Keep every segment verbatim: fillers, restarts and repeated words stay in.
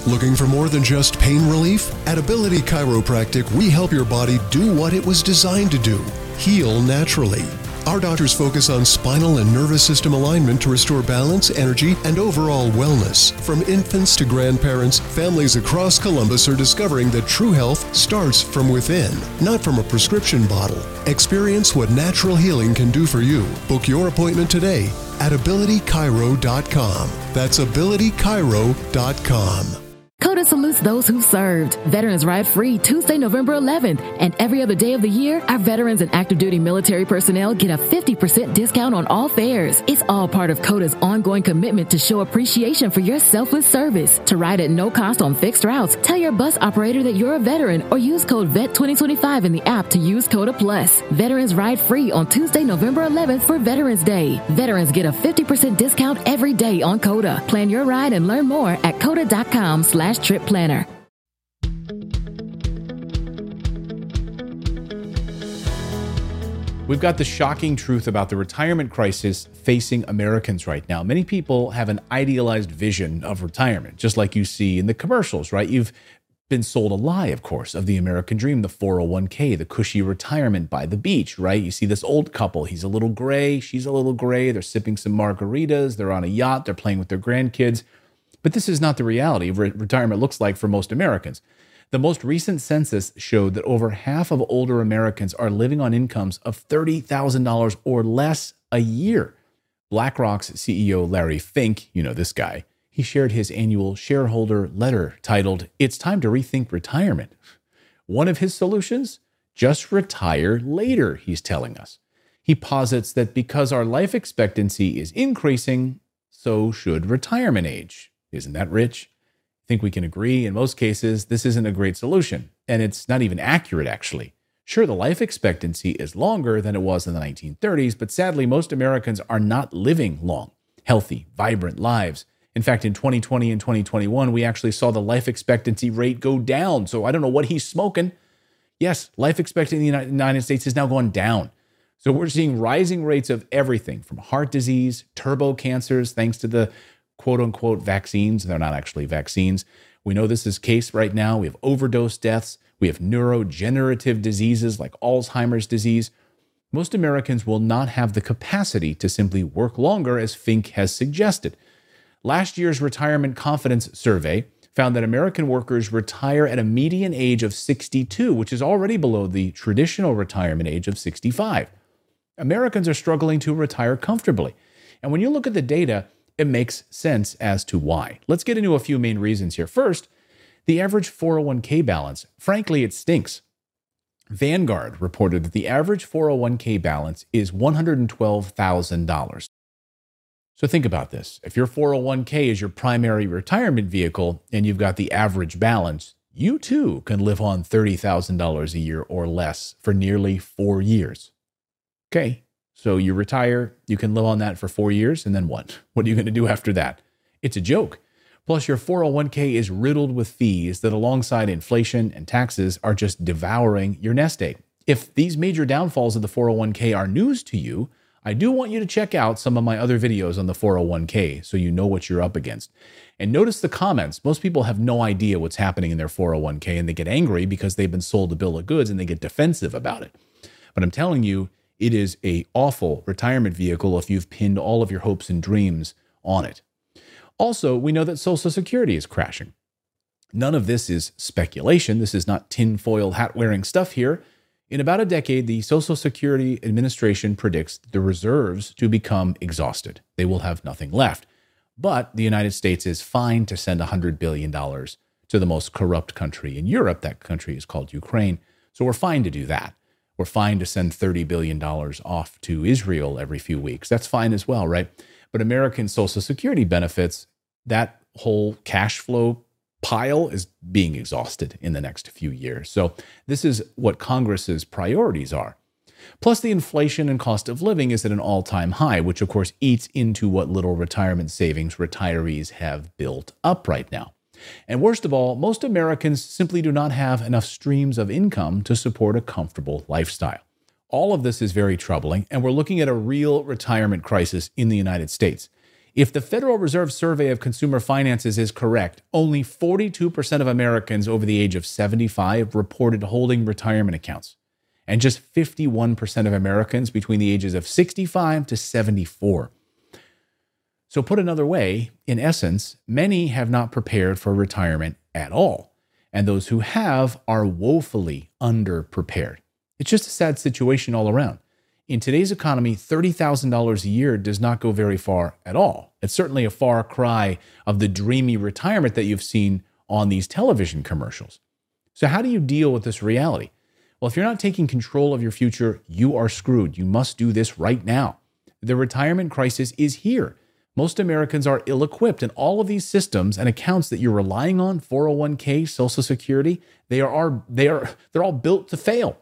Looking for more than just pain relief? At Ability Chiropractic, we help your body do what it was designed to do: heal naturally. Our doctors focus on spinal and nervous system alignment to restore balance, energy, and overall wellness. From infants to grandparents, families across Columbus are discovering that true health starts from within, not from a prescription bottle. Experience what natural healing can do for you. Book your appointment today at ability chiro dot com. That's ability chiro dot com. COTA salutes those who served. Veterans Ride Free Tuesday, November eleventh. And every other day of the year, our veterans and active duty military personnel get a fifty percent discount on all fares. It's all part of COTA's ongoing commitment to show appreciation for your selfless service. To ride at no cost on fixed routes, tell your bus operator that you're a veteran or use code V E T twenty twenty-five in the app to use COTA Plus. Veterans Ride Free on Tuesday, November eleventh for Veterans Day. Veterans get a fifty percent discount every day on COTA. Plan your ride and learn more at COTA.com slash trip planner. We've got the shocking truth about the retirement crisis facing Americans right now. Many people have an idealized vision of retirement, just like you see in the commercials, right? You've been sold a lie, of course, of the American dream, the four oh one k, the cushy retirement by the beach, right? You see this old couple, he's a little gray, she's a little gray, they're sipping some margaritas, they're on a yacht, they're playing with their grandkids. But this is not the reality of what retirement looks like for most Americans. The most recent census showed that over half of older Americans are living on incomes of thirty thousand dollars or less a year. BlackRock's C E O Larry Fink, you know this guy, he shared his annual shareholder letter titled, "It's Time to Rethink Retirement." One of his solutions? Just retire later, he's telling us. He posits that because our life expectancy is increasing, so should retirement age. Isn't that rich? I think we can agree in most cases this isn't a great solution, and it's not even accurate, actually. Sure, the life expectancy is longer than it was in the nineteen thirties, but sadly, most Americans are not living long, healthy, vibrant lives. In fact, in twenty twenty and twenty twenty-one, we actually saw the life expectancy rate go down, so I don't know what he's smoking. Yes, life expectancy in the United States has now gone down. So we're seeing rising rates of everything from heart disease, turbo cancers, thanks to the quote-unquote vaccines. They're not actually vaccines. We know this is the case right now. We have overdose deaths. We have neurodegenerative diseases like Alzheimer's disease. Most Americans will not have the capacity to simply work longer, as Fink has suggested. Last year's Retirement Confidence Survey found that American workers retire at a median age of sixty-two, which is already below the traditional retirement age of sixty-five. Americans are struggling to retire comfortably. And when you look at the data, it makes sense as to why. Let's get into a few main reasons here. First, the average four oh one k balance. Frankly, it stinks. Vanguard reported that the average four oh one k balance is one hundred twelve thousand dollars. So think about this. If your four oh one k is your primary retirement vehicle and you've got the average balance, you too can live on thirty thousand dollars a year or less for nearly four years. Okay. So you retire, you can live on that for four years, and then what? What are you going to do after that? It's a joke. Plus, your four oh one k is riddled with fees that, alongside inflation and taxes, are just devouring your nest egg. If these major downfalls of the four oh one k are news to you, I do want you to check out some of my other videos on the four oh one k so you know what you're up against. And notice the comments. Most people have no idea what's happening in their four oh one k, and they get angry because they've been sold a bill of goods and they get defensive about it. But I'm telling you, it is an awful retirement vehicle if you've pinned all of your hopes and dreams on it. Also, we know that Social Security is crashing. None of this is speculation. This is not tinfoil hat-wearing stuff here. In about a decade, the Social Security Administration predicts the reserves to become exhausted. They will have nothing left. But the United States is fine to send one hundred billion dollars to the most corrupt country in Europe. That country is called Ukraine. So we're fine to do that. We're fine to send thirty billion dollars off to Israel every few weeks. That's fine as well, right? But American Social Security benefits, that whole cash flow pile is being exhausted in the next few years. So this is what Congress's priorities are. Plus, the inflation and cost of living is at an all-time high, which of course eats into what little retirement savings retirees have built up right now. And worst of all, most Americans simply do not have enough streams of income to support a comfortable lifestyle. All of this is very troubling, and we're looking at a real retirement crisis in the United States. If the Federal Reserve Survey of Consumer Finances is correct, only forty-two percent of Americans over the age of seventy-five reported holding retirement accounts, and just fifty-one percent of Americans between the ages of sixty-five to seventy-four. So put another way, in essence, many have not prepared for retirement at all, and those who have are woefully underprepared. It's just a sad situation all around. In today's economy, thirty thousand dollars a year does not go very far at all. It's certainly a far cry of the dreamy retirement that you've seen on these television commercials. So how do you deal with this reality? Well, if you're not taking control of your future, you are screwed. You must do this right now. The retirement crisis is here. Most Americans are ill-equipped, and all of these systems and accounts that you're relying on, four oh one k, Social Security, they are, they are, they're all built to fail.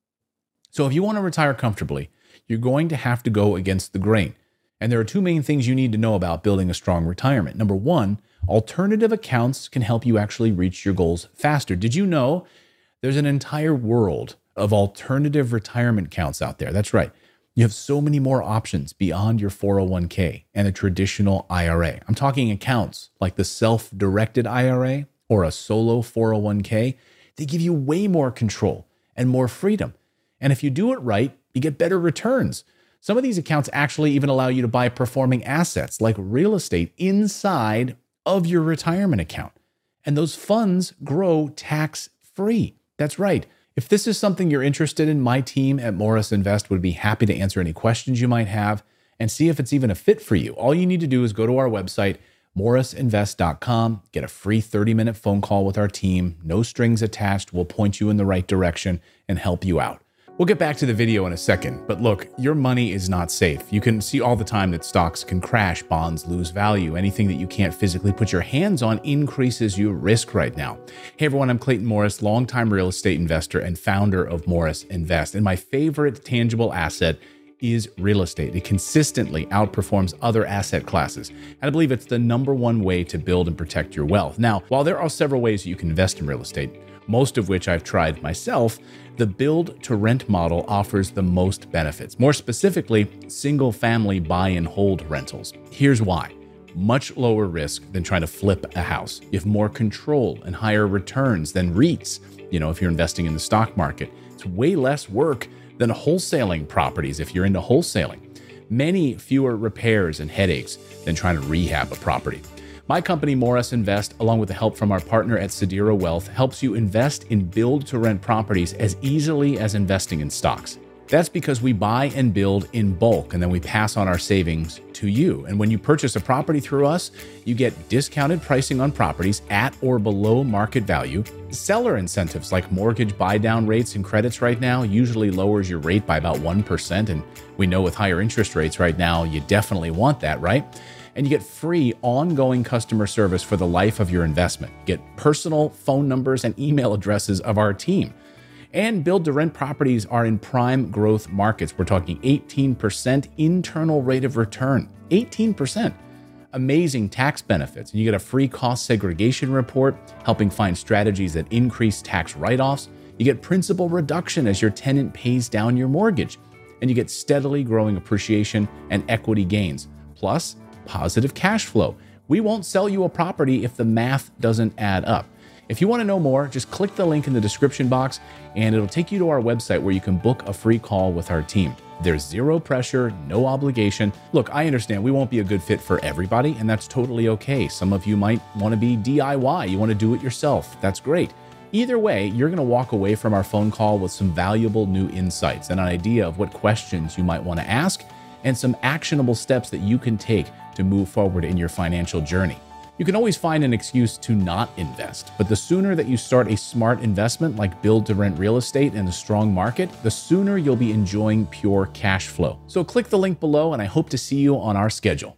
So if you want to retire comfortably, you're going to have to go against the grain. And there are two main things you need to know about building a strong retirement. Number one, alternative accounts can help you actually reach your goals faster. Did you know there's an entire world of alternative retirement accounts out there? That's right. You have so many more options beyond your four oh one k and a traditional I R A. I'm talking accounts like the self-directed I R A or a solo four oh one k. They give you way more control and more freedom. And if you do it right, you get better returns. Some of these accounts actually even allow you to buy performing assets like real estate inside of your retirement account. And those funds grow tax-free. That's right. If this is something you're interested in, my team at Morris Invest would be happy to answer any questions you might have and see if it's even a fit for you. All you need to do is go to our website, morris invest dot com, get a free thirty-minute phone call with our team, no strings attached. We'll point you in the right direction and help you out. We'll get back to the video in a second, but look, your money is not safe. You can see all the time that stocks can crash, bonds lose value. Anything that you can't physically put your hands on increases your risk right now. Hey everyone, I'm Clayton Morris, longtime real estate investor and founder of Morris Invest. And my favorite tangible asset is real estate. It consistently outperforms other asset classes. And I believe it's the number one way to build and protect your wealth. Now, while there are several ways you can invest in real estate, most of which I've tried myself, the build to rent model offers the most benefits. More specifically, single family buy and hold rentals. Here's why. Much lower risk than trying to flip a house. You have more control and higher returns than REITs. You know, if you're investing in the stock market, it's way less work than wholesaling properties if you're into wholesaling. Many fewer repairs and headaches than trying to rehab a property. My company, Morris Invest, along with the help from our partner at Sedera Wealth, helps you invest in build-to-rent properties as easily as investing in stocks. That's because we buy and build in bulk, and then we pass on our savings to you. And when you purchase a property through us, you get discounted pricing on properties at or below market value. Seller incentives like mortgage buy-down rates and credits right now usually lowers your rate by about one percent. And we know with higher interest rates right now, you definitely want that, right? And you get free ongoing customer service for the life of your investment. Get personal phone numbers and email addresses of our team. And build-to-rent properties are in prime growth markets. We're talking eighteen percent internal rate of return. eighteen percent. Amazing tax benefits. And you get a free cost segregation report, helping find strategies that increase tax write-offs. You get principal reduction as your tenant pays down your mortgage. And you get steadily growing appreciation and equity gains. Plus, positive cash flow. We won't sell you a property if the math doesn't add up. If you want to know more, just click the link in the description box and it'll take you to our website where you can book a free call with our team. There's zero pressure, no obligation. Look, I understand we won't be a good fit for everybody, and that's totally okay. Some of you might want to be D I Y. You want to do it yourself. That's great. Either way, you're going to walk away from our phone call with some valuable new insights and an idea of what questions you might want to ask and some actionable steps that you can take to move forward in your financial journey. You can always find an excuse to not invest, but the sooner that you start a smart investment like build-to-rent real estate in a strong market, the sooner you'll be enjoying pure cash flow. So click the link below and I hope to see you on our schedule.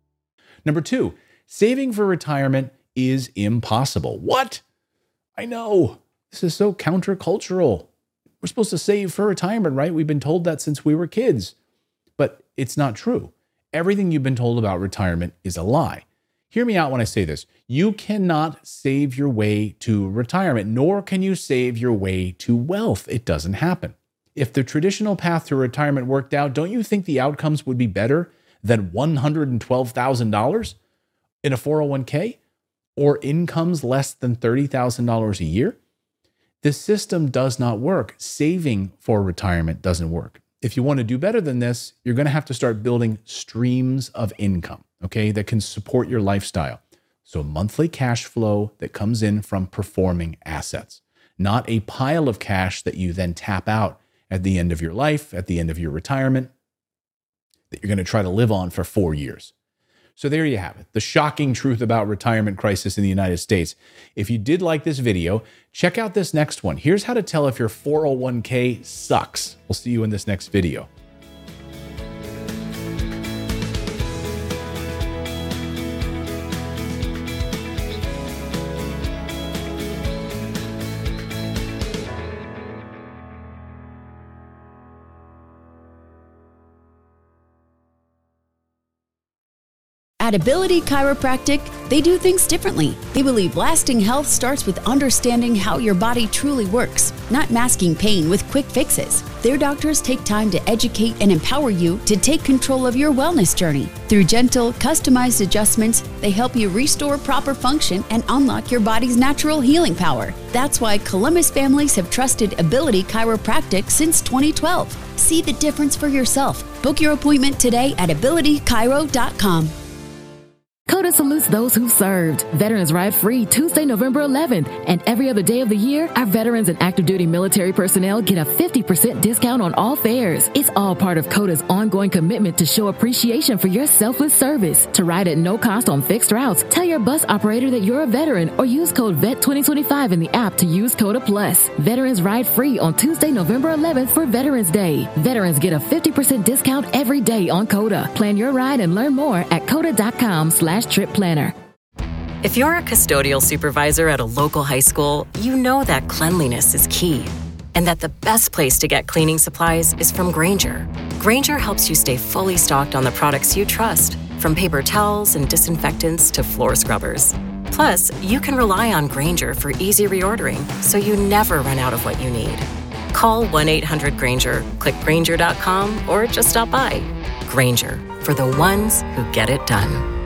Number two, saving for retirement is impossible. What? I know. This is so countercultural. We're supposed to save for retirement, right? We've been told that since we were kids. But it's not true. Everything you've been told about retirement is a lie. Hear me out when I say this. You cannot save your way to retirement, nor can you save your way to wealth. It doesn't happen. If the traditional path to retirement worked out, don't you think the outcomes would be better than one hundred twelve thousand dollars in a four oh one k or incomes less than thirty thousand dollars a year? The system does not work. Saving for retirement doesn't work. If you want to do better than this, you're going to have to start building streams of income, okay, that can support your lifestyle. So monthly cash flow that comes in from performing assets, not a pile of cash that you then tap out at the end of your life, at the end of your retirement, that you're going to try to live on for four years. So there you have it, the shocking truth about retirement crisis in the United States. If you did like this video, check out this next one. Here's how to tell if your four oh one k sucks. We'll see you in this next video. At Ability Chiropractic, they do things differently. They believe lasting health starts with understanding how your body truly works, not masking pain with quick fixes. Their doctors take time to educate and empower you to take control of your wellness journey. Through gentle, customized adjustments, they help you restore proper function and unlock your body's natural healing power. That's why Columbus families have trusted Ability Chiropractic since twenty twelve. See the difference for yourself. Book your appointment today at ability chiro dot com. COTA salutes those who served. Veterans Ride Free Tuesday, November eleventh. And every other day of the year, our veterans and active duty military personnel get a fifty percent discount on all fares. It's all part of COTA's ongoing commitment to show appreciation for your selfless service. To ride at no cost on fixed routes, tell your bus operator that you're a veteran or use code V E T twenty twenty-five in the app to use COTA Plus. Veterans Ride Free on Tuesday, November eleventh for Veterans Day. Veterans get a fifty percent discount every day on COTA. Plan your ride and learn more at cota dot com slash trip planner. If you're a custodial supervisor at a local high school, you know that cleanliness is key, and that the best place to get cleaning supplies is from Grainger. Grainger helps you stay fully stocked on the products you trust, from paper towels and disinfectants to floor scrubbers. Plus, you can rely on Grainger for easy reordering, so you never run out of what you need. Call one eight hundred Grainger, click Grainger dot com, or just stop by. Grainger, for the ones who get it done.